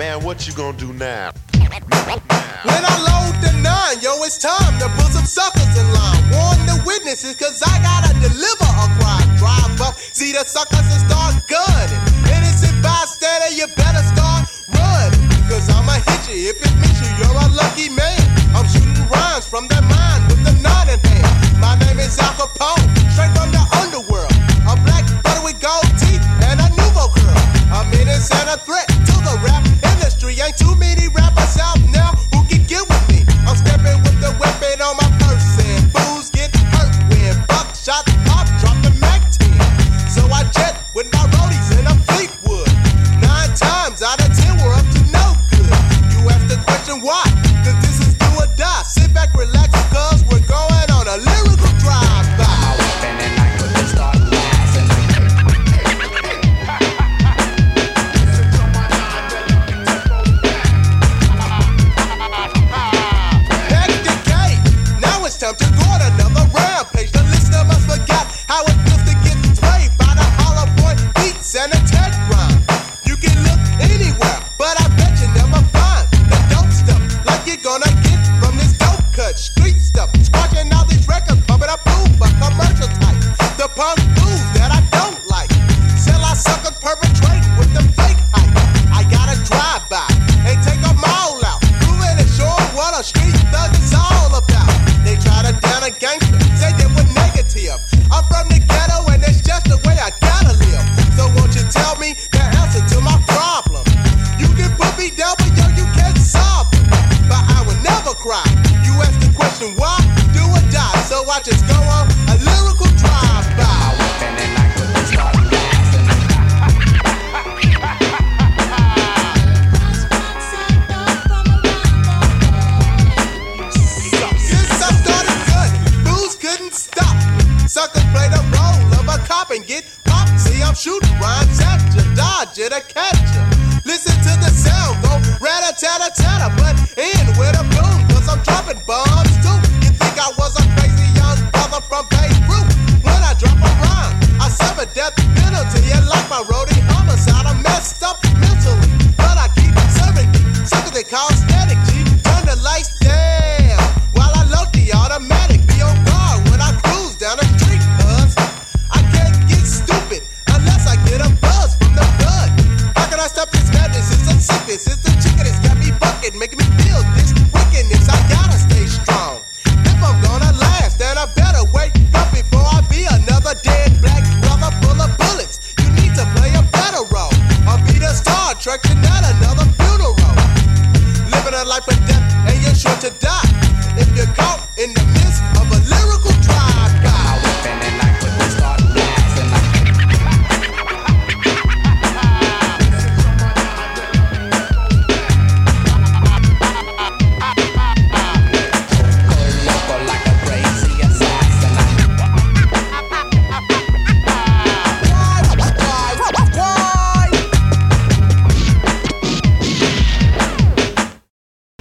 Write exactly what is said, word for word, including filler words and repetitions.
Man, what you gonna do now? When I load the nine, yo, it's time to put some suckers in line. Warn the witnesses, cause I gotta deliver a crime. Drive up, see the suckers and start gunning. Innocent bystander, you better start running. Cause I'ma hit you if it means you, you're a lucky man. I'm shooting rhymes from that mind with the nine in hand. My name is Al Capone, straight from the underworld. A black brother with gold teeth and a nouveau curl. I'm innocent, a threat to the rap industry. Ain't too many rappers out now who can get with me. I'm stepping with the weapon on my person. Fools get hurt when buckshot pop, drop the Mac ten. So I jet with my roadies in a Fleetwood. Nine times out of ten we're up to no good. You ask the question why? Cause this is do or die. Sit back, relax, cause we're going on a lyrical drive-by. Time to go on another rampage. The listener must forget how it feels to get swayed by the hollow point beats and a tech rhyme. You can look anywhere, but I bet you never find the dope stuff like you're gonna get from this dope cut. Street stuff, squashing all these records, pumping up boom, but commercial type. The punk blues that I don't like. Sell our suckers perpetrating with the fake hype. I gotta drive by and take them all out, proving and showing what a street thug is all about. They try to down a gangster, say they were negative. I'm from the ghetto and that's just the way I gotta live. So won't you tell me the answer to my problem? You can put me down, but yo, you can't solve it. But I will never cry. You ask the question why, do or die. So I just go on a lyrical drive-by. Suckers play the role of a cop and get popped. See, I'm shooting rhymes at you, dodge it, a cat